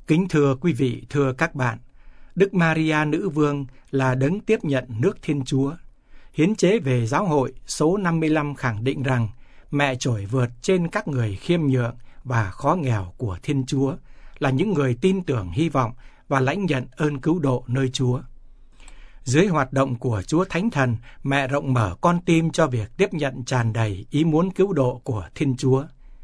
Kính thưa quý vị, thưa các bạn, Đức Maria Nữ Vương là đấng tiếp nhận nước Thiên Chúa. Hiến chế về giáo hội số 55 khẳng định rằng mẹ trội vượt trên các người khiêm nhượng và khó nghèo của Thiên Chúa, là những người tin tưởng hy vọng và lãnh nhận ơn cứu độ nơi Chúa. Dưới hoạt động của Chúa Thánh Thần, mẹ rộng mở con tim cho việc tiếp nhận tràn đầy ý muốn cứu độ của Thiên Chúa.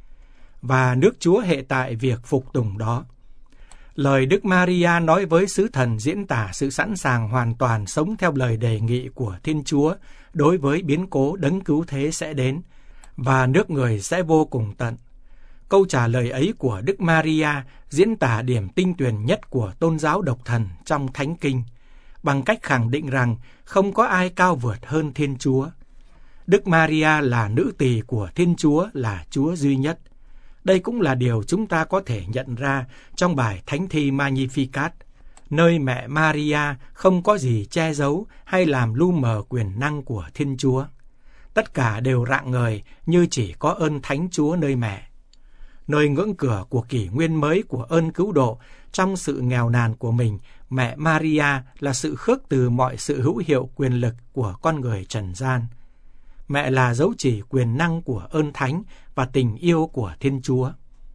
Và nước Chúa hệ tại việc phục tùng đó. Lời Đức Maria nói với sứ thần diễn tả sự sẵn sàng hoàn toàn sống theo lời đề nghị của Thiên Chúa đối với biến cố đấng cứu thế sẽ đến, và nước người sẽ vô cùng tận. Câu trả lời ấy của Đức Maria diễn tả điểm tinh tuyền nhất của tôn giáo độc thần trong Thánh Kinh, bằng cách khẳng định rằng không có ai cao vượt hơn Thiên Chúa. Đức Maria là nữ tỳ của Thiên Chúa, là Chúa duy nhất. Đây cũng là điều chúng ta có thể nhận ra trong bài Thánh thi Magnificat, nơi mẹ Maria không có gì che giấu hay làm lu mờ quyền năng của Thiên Chúa. Tất cả đều rạng ngời như chỉ có ơn Thánh Chúa nơi mẹ. Nơi ngưỡng cửa của kỷ nguyên mới của ơn cứu độ, trong sự nghèo nàn của mình, mẹ Maria là sự khước từ mọi sự hữu hiệu quyền lực của con người trần gian. Mẹ là dấu chỉ quyền năng của ơn thánh và tình yêu của Thiên Chúa.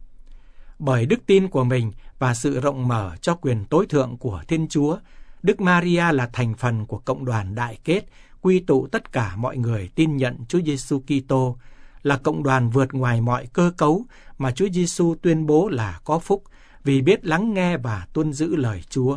Bởi đức tin của mình và sự rộng mở cho quyền tối thượng của Thiên Chúa, Đức Maria là thành phần của cộng đoàn đại kết, quy tụ tất cả mọi người tin nhận Chúa Giêsu Kitô, là cộng đoàn vượt ngoài mọi cơ cấu mà Chúa Giêsu tuyên bố là có phúc vì biết lắng nghe và tuân giữ lời Chúa.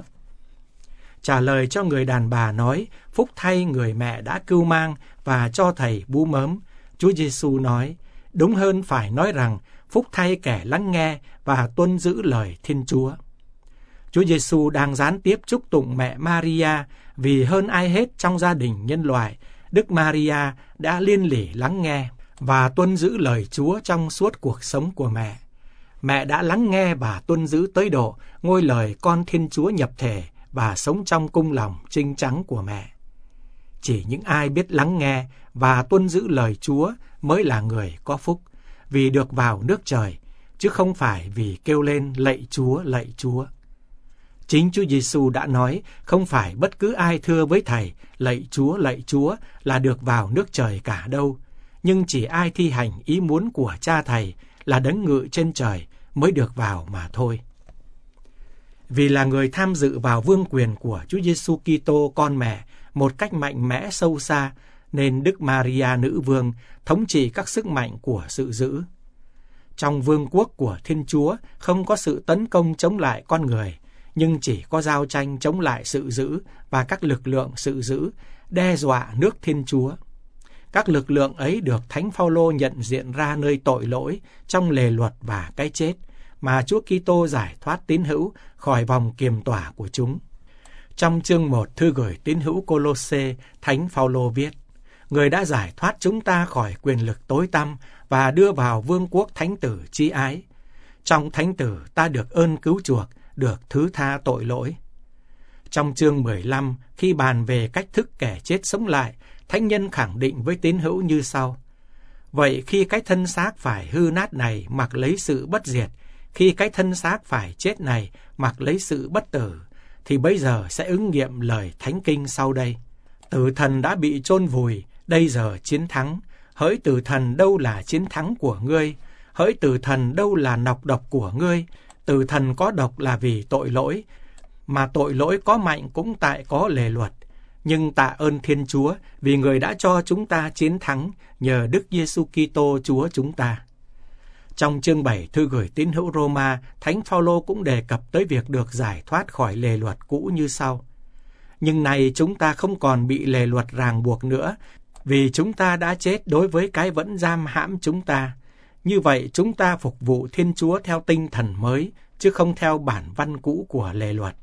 Trả lời cho người đàn bà nói, phúc thay người mẹ đã cưu mang và cho thầy bú mớm, Chúa Giêsu nói, đúng hơn phải nói rằng phúc thay kẻ lắng nghe và tuân giữ lời Thiên Chúa. Chúa Giêsu đang gián tiếp chúc tụng mẹ Maria vì hơn ai hết trong gia đình nhân loại, Đức Maria đã liên lỉ lắng nghe và tuân giữ lời Chúa trong suốt cuộc sống của mẹ. Mẹ đã lắng nghe và tuân giữ tới độ ngôi lời con Thiên Chúa nhập thể và sống trong cung lòng trinh trắng của mẹ. Chỉ những ai biết lắng nghe và tuân giữ lời Chúa mới là người có phúc, vì được vào nước trời, chứ không phải vì kêu lên lạy Chúa, lạy Chúa. Chính Chúa Giêsu đã nói, không phải bất cứ ai thưa với Thầy, lạy Chúa là được vào nước trời cả đâu, nhưng chỉ ai thi hành ý muốn của Cha Thầy là đấng ngự trên trời mới được vào mà thôi. Vì là người tham dự vào vương quyền của Chúa Giêsu Kitô con mẹ một cách mạnh mẽ sâu xa, nên Đức Maria Nữ Vương thống trị các sức mạnh của sự dữ. Trong vương quốc của Thiên Chúa không có sự tấn công chống lại con người, nhưng chỉ có giao tranh chống lại sự dữ và các lực lượng sự dữ đe dọa nước Thiên Chúa. Các lực lượng ấy được Thánh Phaolô nhận diện ra nơi tội lỗi, trong lề luật và cái chết, mà Chúa Kitô giải thoát tín hữu khỏi vòng kiềm tỏa của chúng. Trong chương 1 thư gửi tín hữu Cô-lô-sê, Thánh Phaolô viết, Người đã giải thoát chúng ta khỏi quyền lực tối tăm và đưa vào vương quốc thánh tử chí ái. Trong thánh tử ta được ơn cứu chuộc, được thứ tha tội lỗi. Trong chương 15, khi bàn về cách thức kẻ chết sống lại, Thánh nhân khẳng định với tín hữu như sau. Vậy khi cái thân xác phải hư nát này mặc lấy sự bất diệt, khi cái thân xác phải chết này mặc lấy sự bất tử, thì bây giờ sẽ ứng nghiệm lời Thánh Kinh sau đây. Tử thần đã bị chôn vùi, đây giờ chiến thắng. Hỡi tử thần, đâu là chiến thắng của ngươi? Hỡi tử thần, đâu là nọc độc của ngươi? Tử thần có độc là vì tội lỗi, mà tội lỗi có mạnh cũng tại có lề luật. Nhưng tạ ơn Thiên Chúa vì Người đã cho chúng ta chiến thắng nhờ Đức Giêsu Kitô Chúa chúng ta. Trong chương 7 thư gửi tín hữu Roma, Thánh Phaolô cũng đề cập tới việc được giải thoát khỏi lề luật cũ như sau. Nhưng này chúng ta không còn bị lề luật ràng buộc nữa, vì chúng ta đã chết đối với cái vẫn giam hãm chúng ta. Như vậy chúng ta phục vụ Thiên Chúa theo tinh thần mới, chứ không theo bản văn cũ của lề luật.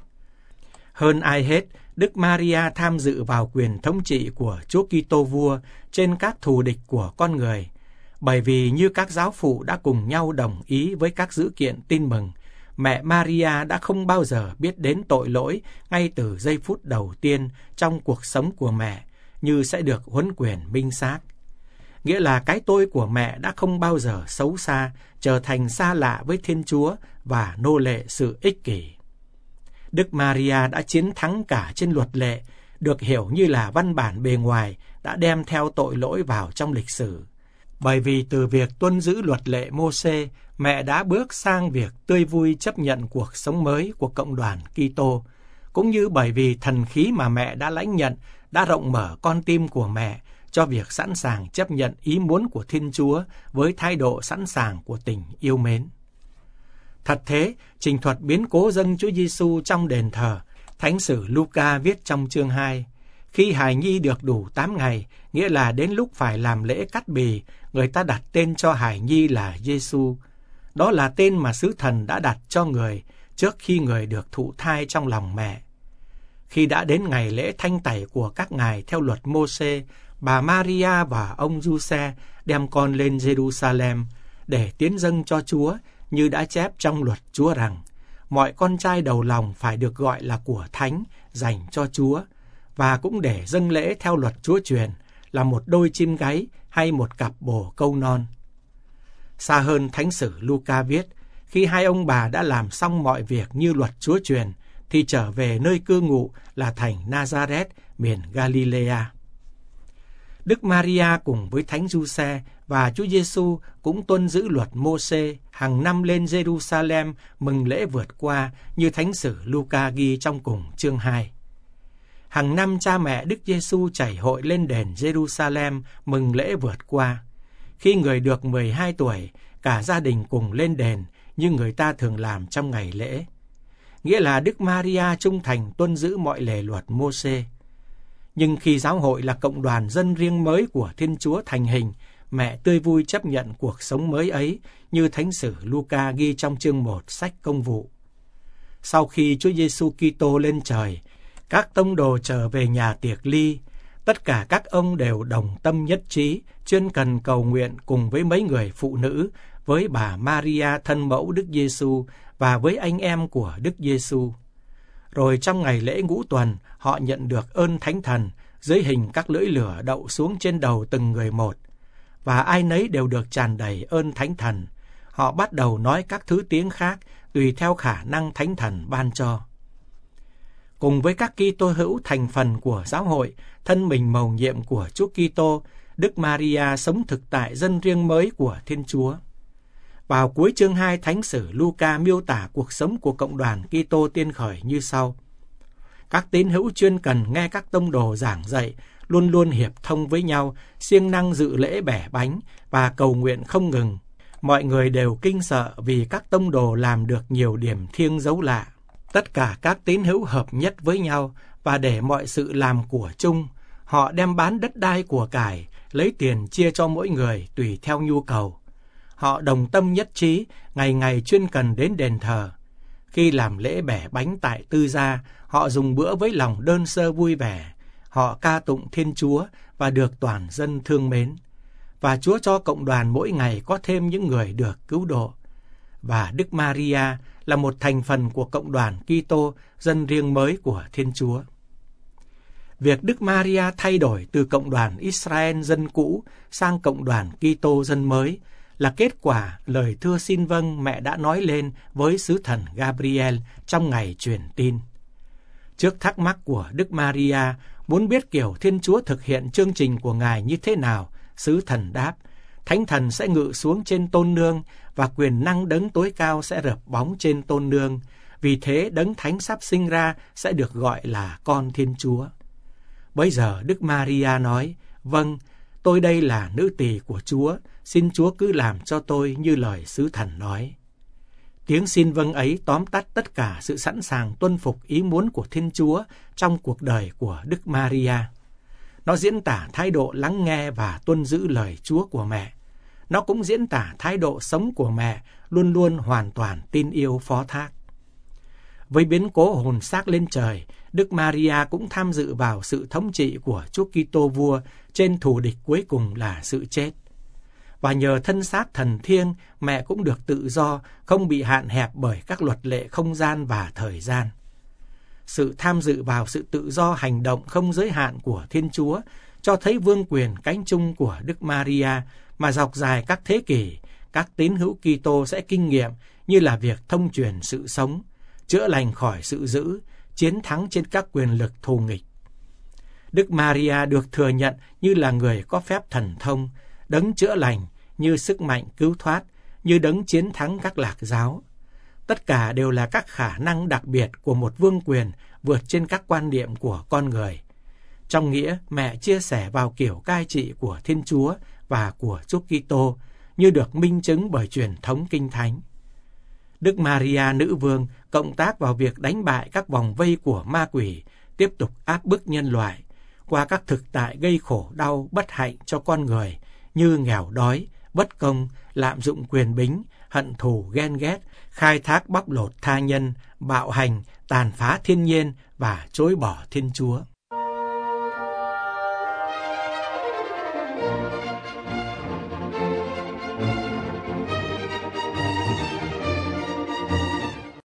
Hơn ai hết, Đức Maria tham dự vào quyền thống trị của Chúa Kitô Vua trên các thù địch của con người, bởi vì như các giáo phụ đã cùng nhau đồng ý với các dữ kiện tin mừng, mẹ Maria đã không bao giờ biết đến tội lỗi ngay từ giây phút đầu tiên trong cuộc sống của mẹ, như sẽ được huấn quyền minh xác. nghĩa là cái tôi của mẹ đã không bao giờ xấu xa, trở thành xa lạ với Thiên Chúa và nô lệ sự ích kỷ. Đức Maria đã chiến thắng cả trên luật lệ, được hiểu như là văn bản bề ngoài đã đem theo tội lỗi vào trong lịch sử. Bởi vì từ việc tuân giữ luật lệ Mô-xê, mẹ đã bước sang việc tươi vui chấp nhận cuộc sống mới của cộng đoàn Kitô, cũng như bởi vì thần khí mà mẹ đã lãnh nhận đã rộng mở con tim của mẹ cho việc sẵn sàng chấp nhận ý muốn của Thiên Chúa với thái độ sẵn sàng của tình yêu mến. Thật thế, trình thuật biến cố dâng Chúa Giêsu trong đền thờ, Thánh sử Luca viết trong chương 2, khi hài nhi được đủ 8 ngày, nghĩa là đến lúc phải làm lễ cắt bì, người ta đặt tên cho hài nhi là Giêsu. Đó là tên mà sứ thần đã đặt cho người trước khi người được thụ thai trong lòng mẹ. Khi đã đến ngày lễ thanh tẩy của các ngài theo luật Mô-xê, bà Maria và ông Giuse đem con lên Jerusalem để tiến dâng cho Chúa, như đã chép trong luật Chúa rằng, mọi con trai đầu lòng phải được gọi là của thánh, dành cho Chúa, và cũng để dâng lễ theo luật Chúa truyền là một đôi chim gáy hay một cặp bồ câu non. Xa hơn, Thánh sử Luca viết, khi hai ông bà đã làm xong mọi việc như luật Chúa truyền, thì trở về nơi cư ngụ là thành Nazareth, miền Galilea. Đức Maria cùng với Thánh Giuse và Chúa Giêsu cũng tuân giữ luật Mô-xê, hàng năm lên Jerusalem mừng lễ vượt qua, như Thánh sử Luca ghi trong cùng chương 2. Hàng năm cha mẹ Đức Giêsu chảy hội lên đền Jerusalem mừng lễ vượt qua. Khi người được 12 tuổi, cả gia đình cùng lên đền như người ta thường làm trong ngày lễ. Nghĩa là Đức Maria trung thành tuân giữ mọi lề luật Mô-xê. Nhưng khi giáo hội là cộng đoàn dân riêng mới của Thiên Chúa thành hình, mẹ tươi vui chấp nhận cuộc sống mới ấy, như Thánh sử Luca ghi trong chương 1 sách Công vụ. Sau khi Chúa Giêsu Kitô lên trời, các tông đồ trở về nhà tiệc ly. Tất cả các ông đều đồng tâm nhất trí, chuyên cần cầu nguyện cùng với mấy người phụ nữ, với bà Maria thân mẫu Đức Giêsu và với anh em của Đức Giêsu. Rồi trong ngày lễ ngũ tuần, họ nhận được ơn Thánh Thần dưới hình các lưỡi lửa đậu xuống trên đầu từng người một. Và ai nấy đều được tràn đầy ơn Thánh Thần. Họ bắt đầu nói các thứ tiếng khác tùy theo khả năng Thánh Thần ban cho. Cùng với các Kitô hữu thành phần của giáo hội, thân mình mầu nhiệm của Chúa Kitô, Đức Maria sống thực tại dân riêng mới của Thiên Chúa. Vào cuối chương 2, Thánh sử Luca miêu tả cuộc sống của cộng đoàn Kitô tiên khởi như sau. Các tín hữu chuyên cần nghe các tông đồ giảng dạy, luôn luôn hiệp thông với nhau, siêng năng dự lễ bẻ bánh và cầu nguyện không ngừng. Mọi người đều kinh sợ vì các tông đồ làm được nhiều điểm thiêng dấu lạ. Tất cả các tín hữu hợp nhất với nhau và để mọi sự làm của chung. Họ đem bán đất đai của cải, lấy tiền chia cho mỗi người tùy theo nhu cầu. Họ đồng tâm nhất trí, ngày ngày chuyên cần đến đền thờ. Khi làm lễ bẻ bánh tại tư gia, họ dùng bữa với lòng đơn sơ vui vẻ. Họ ca tụng Thiên Chúa và được toàn dân thương mến. Và Chúa cho cộng đoàn mỗi ngày có thêm những người được cứu độ. Và Đức Maria là một thành phần của cộng đoàn Kitô, dân riêng mới của Thiên Chúa. Việc Đức Maria thay đổi từ cộng đoàn Israel dân cũ sang cộng đoàn Kitô dân mới là kết quả lời thưa xin vâng mẹ đã nói lên với sứ thần Gabriel trong ngày truyền tin. Trước thắc mắc của Đức Maria muốn biết kiểu Thiên Chúa thực hiện chương trình của Ngài như thế nào, sứ thần đáp, Thánh Thần sẽ ngự xuống trên Tôn Nương và quyền năng Đấng tối cao sẽ rợp bóng trên Tôn Nương. Vì thế Đấng Thánh sắp sinh ra sẽ được gọi là con Thiên Chúa. Bây giờ Đức Maria nói, vâng, tôi đây là nữ tỳ của Chúa, xin Chúa cứ làm cho tôi như lời sứ thần nói. Tiếng xin vâng ấy tóm tắt tất cả sự sẵn sàng tuân phục ý muốn của Thiên Chúa trong cuộc đời của Đức Maria. Nó diễn tả thái độ lắng nghe và tuân giữ lời Chúa của mẹ. Nó cũng diễn tả thái độ sống của mẹ luôn luôn hoàn toàn tin yêu phó thác. Với biến cố hồn xác lên trời, Đức Maria cũng tham dự vào sự thống trị của Chúa Kitô vua trên thù địch cuối cùng là sự chết. Và nhờ thân xác thần thiêng, mẹ cũng được tự do, không bị hạn hẹp bởi các luật lệ không gian và thời gian. Sự tham dự vào sự tự do hành động không giới hạn của Thiên Chúa cho thấy vương quyền cánh chung của Đức Maria mà dọc dài các thế kỷ, các tín hữu Kitô sẽ kinh nghiệm như là việc thông truyền sự sống, chữa lành khỏi sự dữ, chiến thắng trên các quyền lực thù nghịch. Đức Maria được thừa nhận như là người có phép thần thông, đấng chữa lành, như sức mạnh cứu thoát, như đấng chiến thắng các lạc giáo. Tất cả đều là các khả năng đặc biệt của một vương quyền vượt trên các quan niệm của con người. Trong nghĩa, mẹ chia sẻ vào kiểu cai trị của Thiên Chúa và của Chúa Kitô, như được minh chứng bởi truyền thống Kinh Thánh. Đức Maria Nữ Vương cộng tác vào việc đánh bại các vòng vây của ma quỷ, tiếp tục áp bức nhân loại qua các thực tại gây khổ đau bất hạnh cho con người như nghèo đói, bất công, lạm dụng quyền bính, hận thù ghen ghét, khai thác bóc lột tha nhân, bạo hành, tàn phá thiên nhiên và chối bỏ Thiên Chúa.